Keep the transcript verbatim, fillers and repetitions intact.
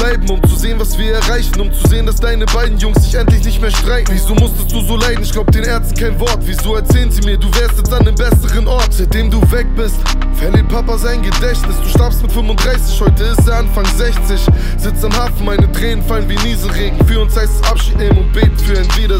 bleiben, um zu sehen, was wir erreichen, um zu sehen, dass deine beiden Jungs sich endlich nicht mehr streiten. Wieso musstest du so leiden? Ich glaub den Ärzten kein Wort. Wieso erzählen sie mir, du wärst jetzt an einem besseren Ort? Seitdem du weg bist, verliert Papa sein Gedächtnis. Du starbst mit fünfunddreißig, heute ist er Anfang sechzig. Sitz am Hafen, meine Tränen fallen wie Nieselregen. Für uns heißt es Abschied nehmen und beten für ein Wiedersehen.